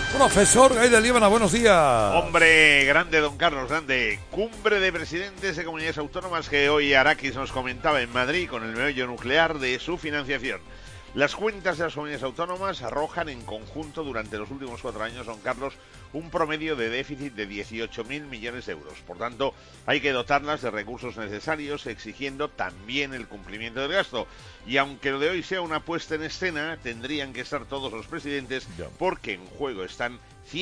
Profesor Gay de Líbana, buenos días. Hombre, grande, don Carlos, grande. Cumbre de presidentes de comunidades autónomas que hoy Arakis nos comentaba en Madrid con el meollo nuclear de su financiación. Las cuentas de las comunidades autónomas arrojan en conjunto durante los últimos 4 años, don Carlos, un promedio de déficit de 18.000 millones de euros. Por tanto, hay que dotarlas de recursos necesarios, exigiendo también el cumplimiento del gasto. Y aunque lo de hoy sea una puesta en escena, tendrían que estar todos los presidentes porque en juego están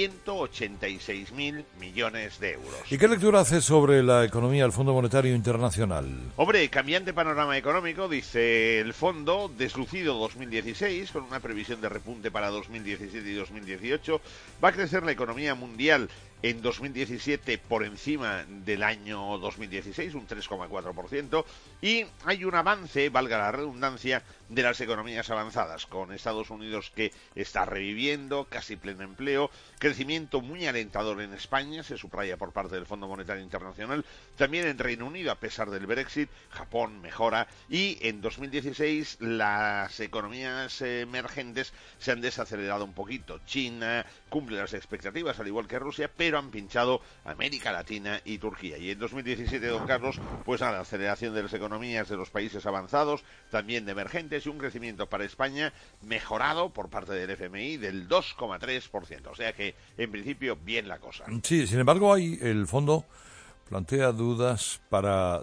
186.000 millones de euros. ¿Y qué lectura hace sobre la economía del Fondo Monetario Internacional? Hombre, cambiante panorama económico, dice el fondo, deslucido 2016, con una previsión de repunte para 2017 y 2018. Va a crecer la economía mundial en 2017 por encima del año 2016, un 3,4%, y hay un avance, valga la redundancia, de las economías avanzadas, con Estados Unidos que está reviviendo, casi pleno empleo, crecimiento muy alentador en España, se subraya por parte del Fondo Monetario Internacional, también en Reino Unido a pesar del Brexit, Japón mejora, y en 2016 las economías emergentes se han desacelerado un poquito. China cumple las expectativas, al igual que Rusia, pero han pinchado América Latina y Turquía. Y en 2017, don Carlos, pues nada, aceleración de las economías de los países avanzados, también de emergentes, y un crecimiento para España mejorado por parte del FMI del 2,3%. O sea que, en principio, bien la cosa. Sí, sin embargo, el fondo plantea dudas para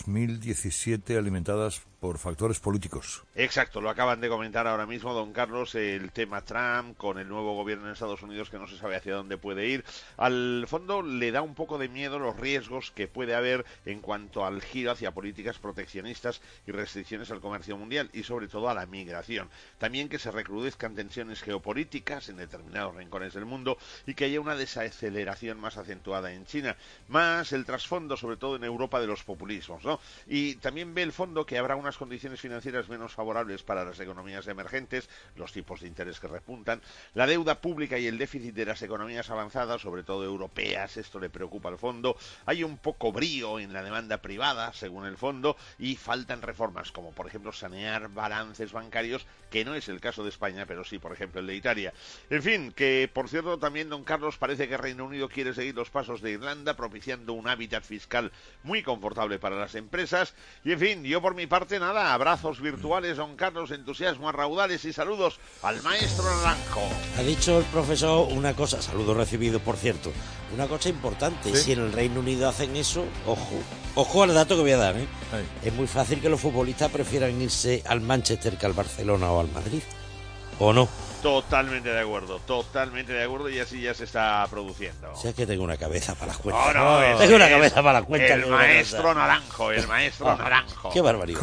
2017 alimentadas por factores políticos. Exacto, lo acaban de comentar ahora mismo, don Carlos, el tema Trump con el nuevo gobierno en Estados Unidos que no se sabe hacia dónde puede ir. Al fondo le da un poco de miedo los riesgos que puede haber en cuanto al giro hacia políticas proteccionistas y restricciones al comercio mundial y sobre todo a la migración. También que se recrudezcan tensiones geopolíticas en determinados rincones del mundo y que haya una desaceleración más acentuada en China, más el trasfondo sobre todo en Europa de los populismos, ¿no? Y también ve el fondo que habrá unas condiciones financieras menos favorables para las economías emergentes, los tipos de interés que repuntan, la deuda pública y el déficit de las economías avanzadas, sobre todo europeas, esto le preocupa al fondo. Hay un poco brío en la demanda privada, según el fondo, y faltan reformas, como por ejemplo sanear balances bancarios, que no es el caso de España, pero sí, por ejemplo, el de Italia. En fin, que por cierto también, don Carlos, parece que Reino Unido quiere seguir los pasos de Irlanda, propiciando un hábitat fiscal muy confortable para las empresas. Y en fin, yo por mi parte nada, abrazos virtuales, don Carlos, entusiasmo a raudales y saludos al maestro Naranjo. Ha dicho el profesor una cosa, saludos recibidos por cierto, una cosa importante, ¿sí? Si en el Reino Unido hacen eso, ojo al dato que voy a dar, ¿eh? Es muy fácil que los futbolistas prefieran irse al Manchester que al Barcelona o al Madrid, ¿o no? Totalmente de acuerdo, y así ya se está produciendo. O sea, que tengo una cabeza para las cuentas. Tengo una cabeza para las cuentas. El maestro Naranjo. Qué barbaridad.